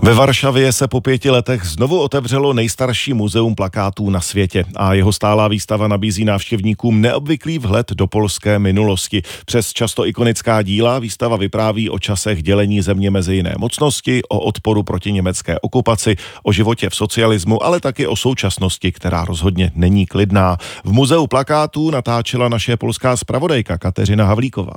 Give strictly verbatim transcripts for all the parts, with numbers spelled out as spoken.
Ve Varšavě se po pěti letech znovu otevřelo nejstarší muzeum plakátů na světě a jeho stálá výstava nabízí návštěvníkům neobvyklý vhled do polské minulosti. Přes často ikonická díla výstava vypráví o časech dělení země mezi jiné mocnosti, o odporu proti německé okupaci, o životě v socialismu, ale taky o současnosti, která rozhodně není klidná. V muzeu plakátů natáčela naše polská zpravodajka Kateřina Havlíková.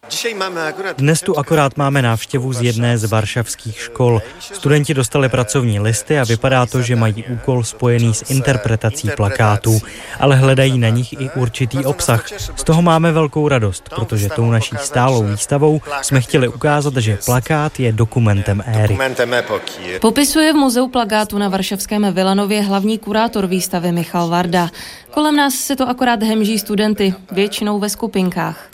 Dnes tu akorát máme návštěvu z jedné z varšavských škol. Studenti dostali pracovní listy a vypadá to, že mají úkol spojený s interpretací plakátů, ale hledají na nich i určitý obsah. Z toho máme velkou radost, protože tou naší stálou výstavou jsme chtěli ukázat, že plakát je dokumentem éry. Popisuje v muzeu plakátů na varšavském Vilanově hlavní kurátor výstavy Michal Varda. Kolem nás se to akorát hemží studenty, většinou ve skupinkách.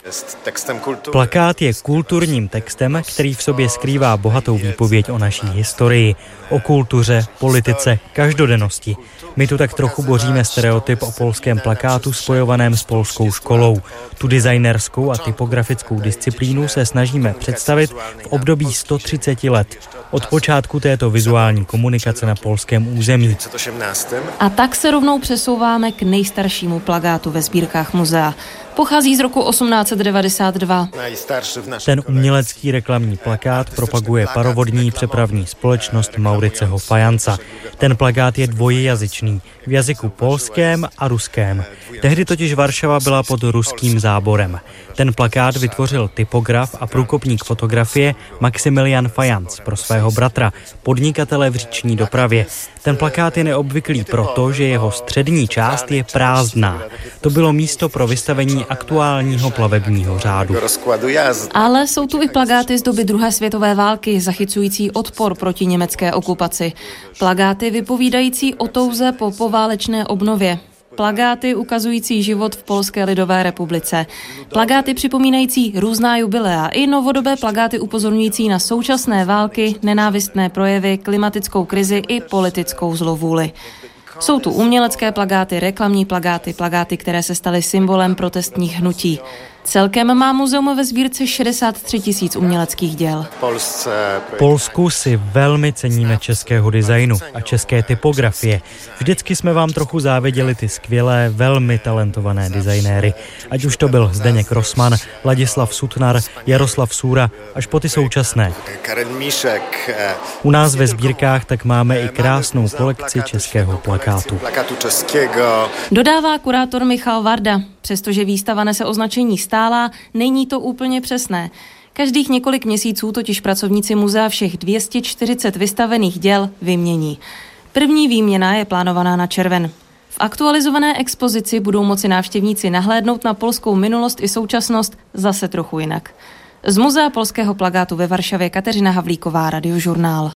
Plakát je kulturním textem, který v sobě skrývá bohatou výpověď o naší historii, o kultuře, politice, každodennosti. My tu tak trochu boříme stereotyp o polském plakátu spojovaném s polskou školou. Tu designerskou a typografickou disciplínu se snažíme představit v období sto třicet let, od počátku této vizuální komunikace na polském území. A tak se rovnou přesouváme k nejstaršímu plakátu ve sbírkách muzea. Pochází z roku osmnáct set devadesát dva. Ten umělecký reklamní plakát propaguje parovodní přepravní společnost Mauriceho Fajanca. Ten plakát je dvojjazyčný, v jazyku polském a ruském. Tehdy totiž Varšava byla pod ruským záborem. Ten plakát vytvořil typograf a průkopník fotografie Maximilian Fajanc pro svého bratra, podnikatele v říční dopravě. Ten plakát je neobvyklý proto, že jeho střední část je prázdná. To bylo místo pro vystavení aktuálního plavebního řádu. Ale jsou tu i plakáty z doby druhé světové války, zachycující odpor proti německé okupaci. Plakáty vypovídající o touze po poválečné obnově. Plakáty ukazující život v Polské lidové republice. Plakáty připomínající různá jubilea i novodobé plakáty upozorňující na současné války, nenávistné projevy, klimatickou krizi i politickou zlovůli. Jsou tu umělecké plakáty, reklamní plakáty, plakáty, které se staly symbolem protestních hnutí. Celkem má muzeum ve sbírce šedesát tři tisíc uměleckých děl. V Polsku si velmi ceníme českého designu a české typografie. Vždycky jsme vám trochu záviděli ty skvělé, velmi talentované designéry. Ať už to byl Zdeněk Rossmann, Ladislav Sutnar, Jaroslav Sůra, až po ty současné. U nás ve sbírkách tak máme i krásnou kolekci českého plakátu. Dodává kurátor Michal Varda. Přestože výstava nese označení stálá, není to úplně přesné. Každých několik měsíců totiž pracovníci muzea všech dvě stě čtyřicet vystavených děl vymění. První výměna je plánovaná na červen. V aktualizované expozici budou moci návštěvníci nahlédnout na polskou minulost i současnost zase trochu jinak. Z muzea polského plakátu ve Varšavě Kateřina Havlíková, Radiožurnál.